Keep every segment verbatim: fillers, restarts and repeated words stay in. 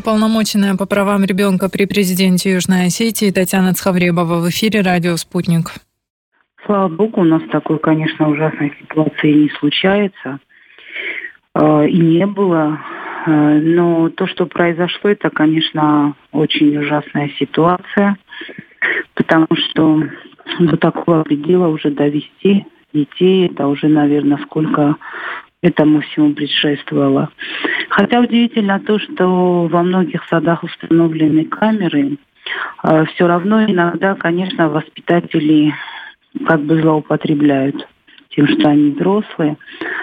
Уполномоченная по правам ребенка при президенте Южной Осетии Татьяна Цхавребова в эфире радио «Спутник». Слава богу, у нас такой, конечно, ужасной ситуации не случается э, и не было. Э, но то, что произошло, это, конечно, очень ужасная ситуация, потому что до такого предела уже довести детей, это уже, наверное, сколько этому всему предшествовало. Хотя удивительно то, что во многих садах установлены камеры, э, все равно иногда, конечно, воспитатели как бы злоупотребляют тем, что они взрослые.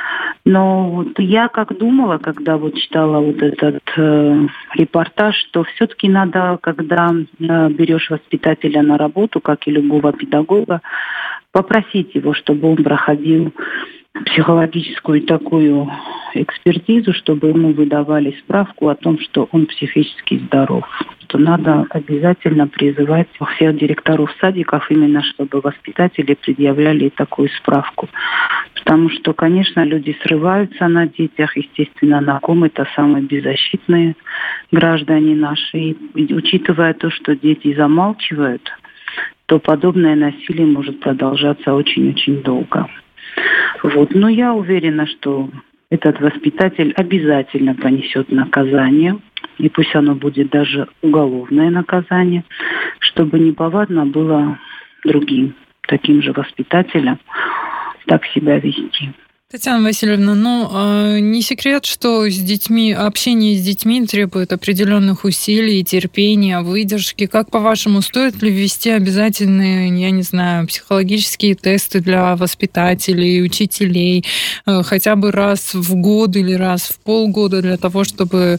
Но вот я как думала, когда вот читала вот этот э, репортаж, что все-таки надо, когда э, берешь воспитателя на работу, как и любого педагога, попросить его, чтобы он проходил психологическую такую экспертизу, чтобы ему выдавали справку о том, что он психически здоров. То надо обязательно призывать всех директоров садиков именно, чтобы воспитатели предъявляли такую справку. Потому что, конечно, люди срываются на детях, естественно, на ком это самые беззащитные граждане наши. И учитывая то, что дети замалчивают, то подобное насилие может продолжаться очень-очень долго. Вот. Но я уверена, что этот воспитатель обязательно понесет наказание, и пусть оно будет даже уголовное наказание, чтобы неповадно было другим таким же воспитателям так себя вести. Татьяна Васильевна, ну, не секрет, что с детьми, общение с детьми требует определенных усилий, терпения, выдержки. Как, по-вашему, стоит ли ввести обязательные, я не знаю, психологические тесты для воспитателей, учителей, хотя бы раз в год или раз в полгода для того, чтобы,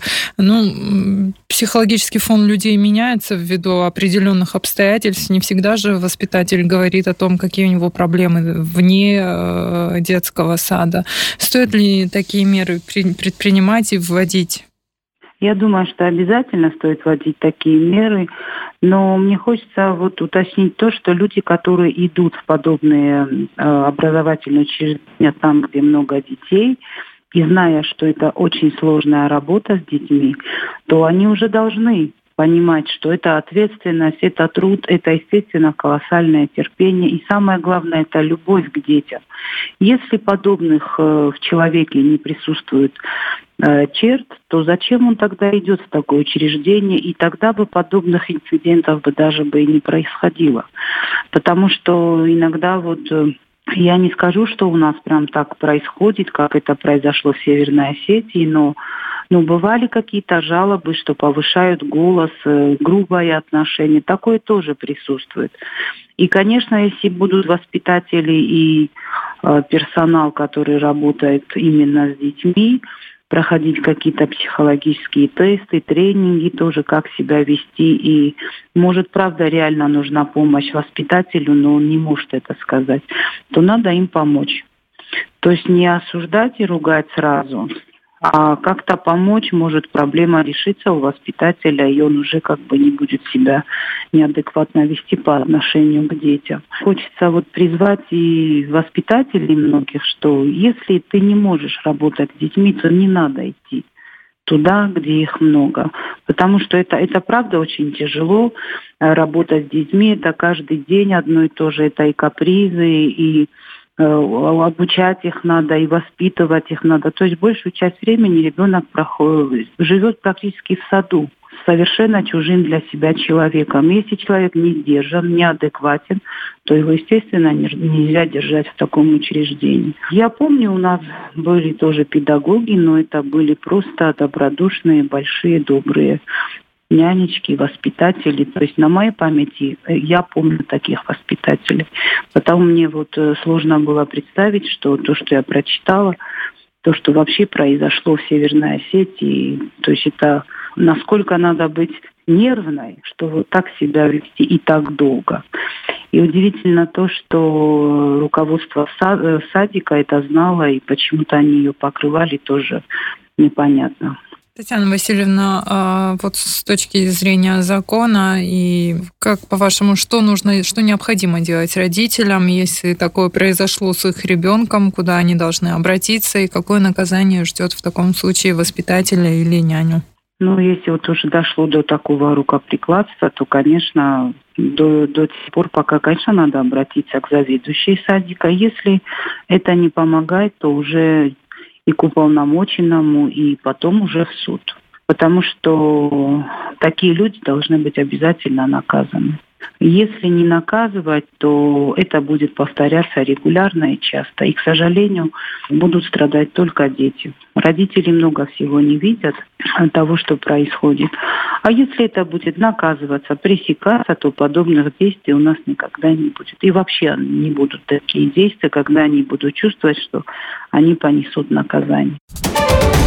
ну, психологический фон людей меняется ввиду определенных обстоятельств. Не всегда же воспитатель говорит о том, какие у него проблемы вне детского сада. Стоит ли такие меры предпринимать и вводить? Я думаю, что обязательно стоит вводить такие меры, но мне хочется вот уточнить то, что люди, которые идут в подобные э, образовательные учреждения, там, где много детей, и зная, что это очень сложная работа с детьми, то они уже должны понимать, что это ответственность, это труд, это, естественно, колоссальное терпение. И самое главное, это любовь к детям. Если подобных э, в человеке не присутствует э, черт, то зачем он тогда идет в такое учреждение? И тогда бы подобных инцидентов бы даже бы и не происходило. Потому что иногда вот... Э, Я не скажу, что у нас прям так происходит, как это произошло в Северной Осетии, но, но бывали какие-то жалобы, что повышают голос, грубое отношение. Такое тоже присутствует. И, конечно, если будут воспитатели и э, персонал, который работает именно с детьми, проходить какие-то психологические тесты, тренинги тоже, как себя вести. И, может, правда, реально нужна помощь воспитателю, но он не может это сказать, то надо им помочь. То есть не осуждать и ругать сразу, а как-то помочь, может проблема решиться у воспитателя, и он уже как бы не будет себя неадекватно вести по отношению к детям. Хочется вот призвать и воспитателей многих, что если ты не можешь работать с детьми, то не надо идти туда, где их много. Потому что это, это правда очень тяжело работать с детьми, это каждый день одно и то же, это и капризы, и обучать их надо, и воспитывать их надо. То есть большую часть времени ребенок проходит, живет практически в саду, с совершенно чужим для себя человеком. Если человек не сдержан, неадекватен, то его, естественно, нельзя держать в таком учреждении. Я помню, у нас были тоже педагоги, но это были просто добродушные, большие, добрые нянечки, воспитатели. То есть на моей памяти я помню таких воспитателей. Потому мне вот сложно было представить, что то, что я прочитала, то, что вообще произошло в Северной Осетии, то есть это насколько надо быть нервной, что вот так себя вести и так долго. И удивительно то, что руководство садика это знало, и почему-то они ее покрывали, тоже непонятно. Татьяна Васильевна, вот с точки зрения закона, и как, по-вашему, что нужно, что необходимо делать родителям, если такое произошло с их ребенком, куда они должны обратиться, и какое наказание ждет в таком случае воспитателя или няню? Ну, если вот уже дошло до такого рукоприкладства, то, конечно, до, до тех пор, пока, конечно, надо обратиться к заведующей садика. Если это не помогает, то уже и к уполномоченному, и потом уже в суд. Потому что такие люди должны быть обязательно наказаны. Если не наказывать, то это будет повторяться регулярно и часто. И, к сожалению, будут страдать только дети. Родители много всего не видят от того, что происходит. А если это будет наказываться, пресекаться, то подобных действий у нас никогда не будет. И вообще не будут такие действия, когда они будут чувствовать, что они понесут наказание.